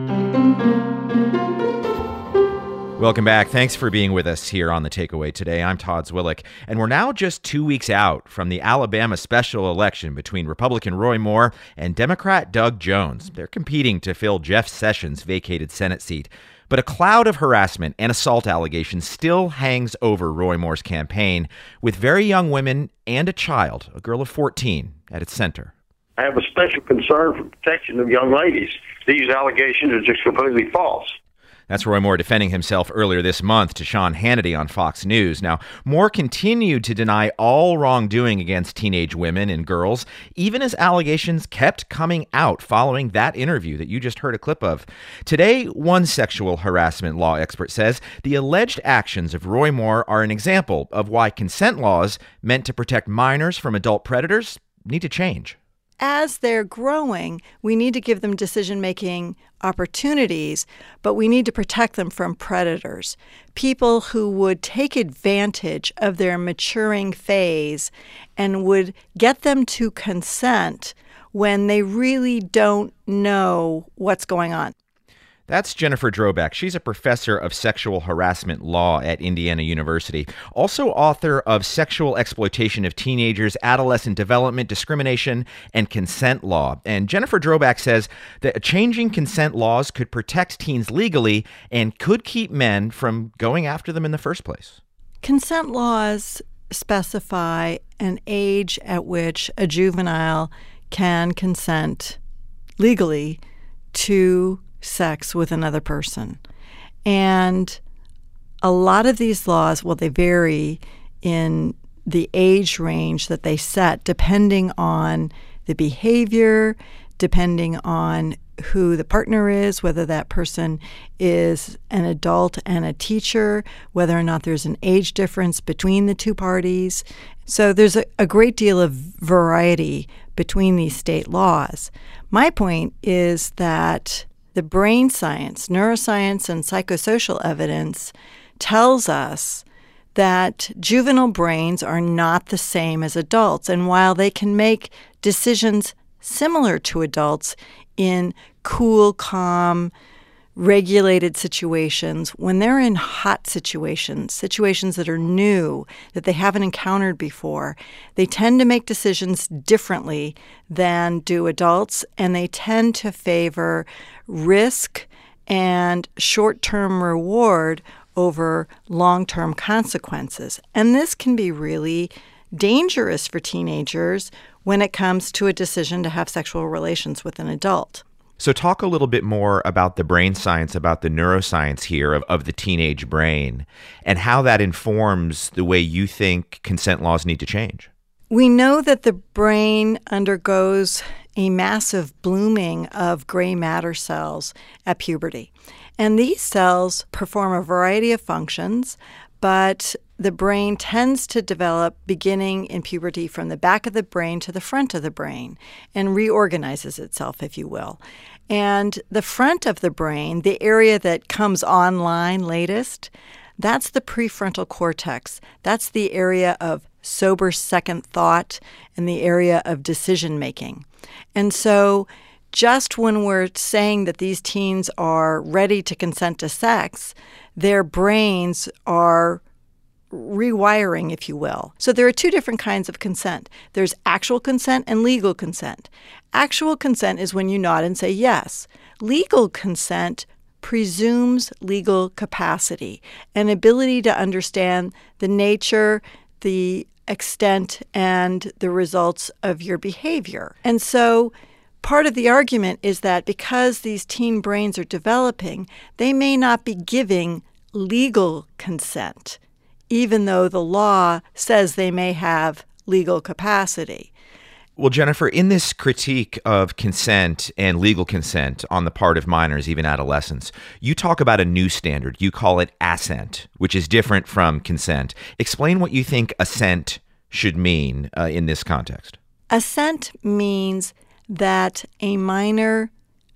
Welcome back. Thanks for being with us here on The Takeaway today. I'm Todd Zwillich, and we're now just two weeks out from the Alabama special election between Republican Roy Moore and Democrat Doug Jones. They're competing to fill Jeff Sessions' vacated Senate seat. But a cloud of harassment and assault allegations still hangs over Roy Moore's campaign, with very young women and a child, a girl of fourteen, at its center. I have a special concern for protection of young ladies. These allegations are just completely false. That's Roy Moore defending himself earlier this month to Sean Hannity on Fox News. Now, Moore continued to deny all wrongdoing against teenage women and girls, even as allegations kept coming out following that interview that you just heard a clip of. Today, one sexual harassment law expert says the alleged actions of Roy Moore are an example of why consent laws meant to protect minors from adult predators need to change. As they're growing, we need to give them decision-making opportunities, but we need to protect them from predators, people who would take advantage of their maturing phase and would get them to consent when they really don't know what's going on. That's Jennifer Drobak. She's a professor of sexual harassment law at Indiana University, also author of Sexual Exploitation of Teenagers, Adolescent Development, Discrimination, and Consent Law. And Jennifer Drobak says that changing consent laws could protect teens legally and could keep men from going after them in the first place. Consent laws specify an age at which a juvenile can consent legally to sex with another person. And a lot of these laws, well, they vary in the age range that they set depending on the behavior, depending on who the partner is, whether that person is an adult and a teacher, whether or not there's an age difference between the two parties. So there's a, a great deal of variety between these state laws. My point is that the brain science, neuroscience, and psychosocial evidence tells us that juvenile brains are not the same as adults. And while they can make decisions similar to adults in cool, calm, regulated situations, when they're in hot situations, situations that are new, that they haven't encountered before, they tend to make decisions differently than do adults, and they tend to favor risk and short-term reward over long-term consequences. And this can be really dangerous for teenagers when it comes to a decision to have sexual relations with an adult. So talk a little bit more about the brain science, about the neuroscience here of, of the teenage brain, and how that informs the way you think consent laws need to change. We know that the brain undergoes a massive blooming of gray matter cells at puberty. And these cells perform a variety of functions, but the brain tends to develop beginning in puberty from the back of the brain to the front of the brain and reorganizes itself, if you will. And the front of the brain, the area that comes online latest, That's the prefrontal cortex. That's the area of sober second thought and the area of decision making. And so just when we're saying that these teens are ready to consent to sex, their brains are rewiring, if you will. So there are two different kinds of consent. There's actual consent and legal consent. Actual consent is when you nod and say yes. Legal consent presumes legal capacity, an ability to understand the nature, the extent, and the results of your behavior. And so part of the argument is that because these teen brains are developing, they may not be giving legal consent, even though the law says they may have legal capacity. Well, Jennifer, in this critique of consent and legal consent on the part of minors, even adolescents, you talk about a new standard. You call it assent, which is different from consent. Explain what you think assent should mean uh, in this context. Assent means that a minor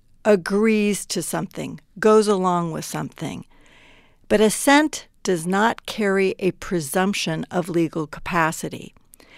agrees to something, goes along with something. But assent does not carry a presumption of legal capacity.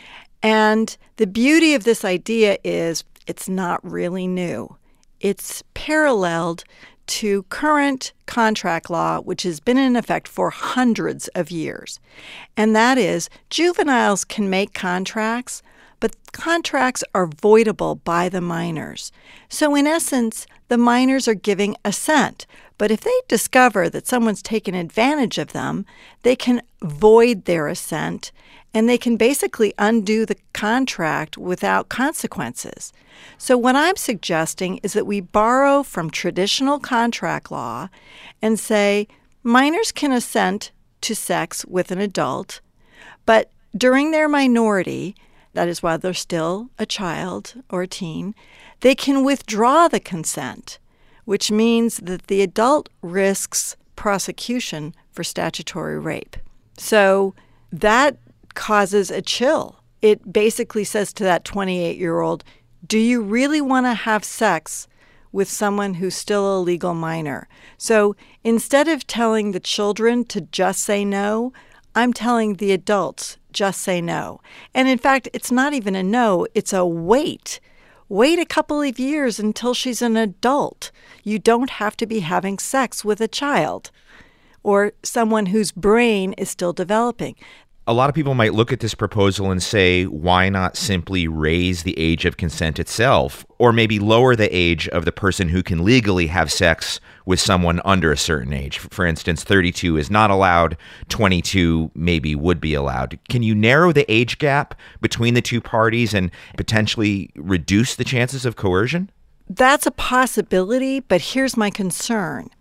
And the beauty of this idea is it's not really new. It's paralleled to current contract law, which has been in effect for hundreds of years. And that is, juveniles can make contracts, but contracts are voidable by the minors. So in essence, the minors are giving assent. But if they discover that someone's taken advantage of them, they can void their assent, and they can basically undo the contract without consequences. So what I'm suggesting is that we borrow from traditional contract law and say minors can assent to sex with an adult, but during their minority, that is while they're still a child or a teen, they can withdraw the consent, which means that the adult risks prosecution for statutory rape. So that causes a chill. It basically says to that twenty-eight-year-old, do you really want to have sex with someone who's still a legal minor? So instead of telling the children to just say no, I'm telling the adults, just say no. And in fact, it's not even a no, it's a wait. Wait a couple of years until she's an adult. You don't have to be having sex with a child or someone whose brain is still developing. A lot of people might look at this proposal and say, why not simply raise the age of consent itself, or maybe lower the age of the person who can legally have sex with someone under a certain age? For instance, thirty-two is not allowed, twenty-two maybe would be allowed. Can you narrow the age gap between the two parties and potentially reduce the chances of coercion? That's a possibility, but here's my concern.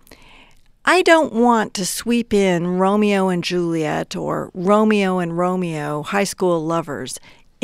I don't want to sweep in Romeo and Juliet or Romeo and Romeo, high school lovers,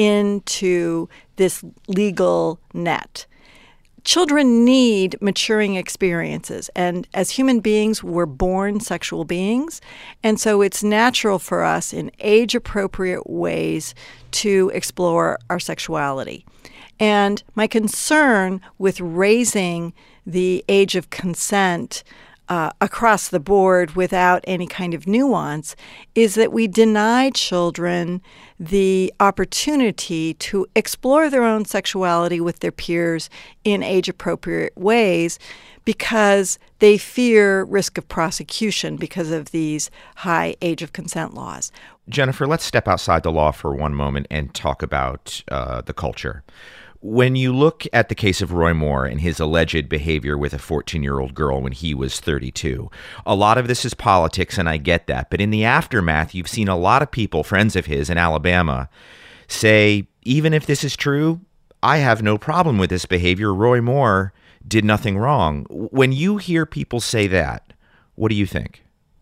into this legal net. Children need maturing experiences, and as human beings, we're born sexual beings, and so it's natural for us in age-appropriate ways to explore our sexuality. And my concern with raising the age of consent Uh, across the board without any kind of nuance is that we deny children the opportunity to explore their own sexuality with their peers in age-appropriate ways because they fear risk of prosecution because of these high age of consent laws. Jennifer, let's step outside the law for one moment and talk about uh, the culture. When you look at the case of Roy Moore and his alleged behavior with a fourteen-year-old girl when he was thirty-two, a lot of this is politics, and I get that. But in the aftermath, you've seen a lot of people, friends of his in Alabama, say, even if this is true, I have no problem with this behavior. Roy Moore did nothing wrong. When you hear people say that, what do you think?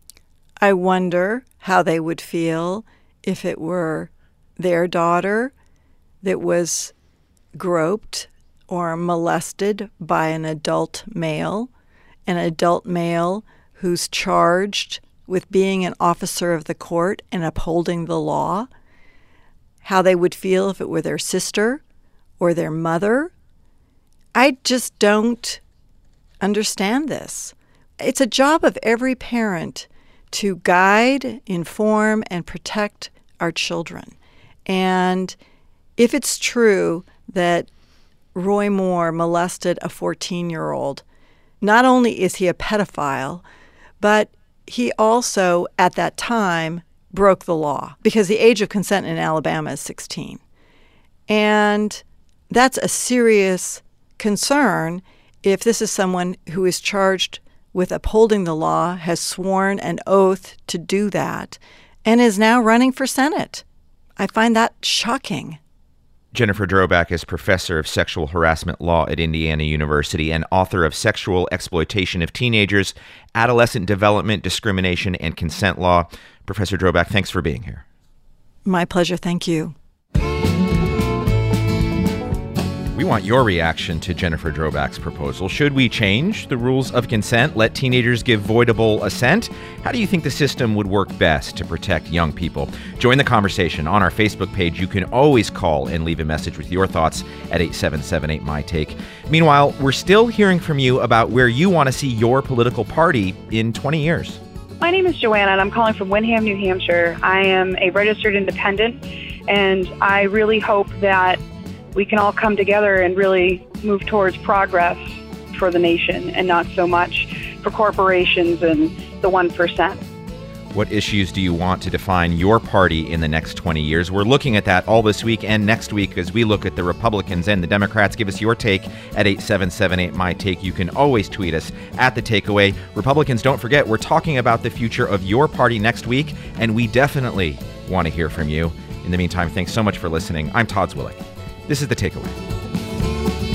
I wonder how they would feel if it were their daughter that was groped or molested by an adult male, an adult male who's charged with being an officer of the court and upholding the law, how they would feel if it were their sister or their mother. I just don't understand this. It's a job of every parent to guide, inform, and protect our children. And if it's true that Roy Moore molested a fourteen-year-old, not only is he a pedophile, but he also, at that time, broke the law because the age of consent in Alabama is sixteen. And that's a serious concern if this is someone who is charged with upholding the law, has sworn an oath to do that, and is now running for Senate. I find that shocking. Jennifer Drobak is professor of sexual harassment law at Indiana University and author of Sexual Exploitation of Teenagers, Adolescent Development, Discrimination, and Consent Law. Professor Drobak, thanks for being here. My pleasure. Thank you. We want your reaction to Jennifer Drobak's proposal. Should we change the rules of consent, let teenagers give voidable assent? How do you think the system would work best to protect young people? Join the conversation on our Facebook page. You can always call and leave a message with your thoughts at eight seven seven eight, M Y Take. Meanwhile, we're still hearing from you about where you want to see your political party in twenty years. My name is Joanna, and I'm calling from Windham, New Hampshire. I am a registered independent, and I really hope that we can all come together and really move towards progress for the nation and not so much for corporations and the one percent. What issues do you want to define your party in the next twenty years? We're looking at that all this week and next week as we look at the Republicans and the Democrats. Give us your take at eight seven seven eight, M Y Take. You can always tweet us at The Takeaway. Republicans, don't forget, we're talking about the future of your party next week, and we definitely want to hear from you. In the meantime, thanks so much for listening. I'm Todd Zwillich. This is The Takeaway.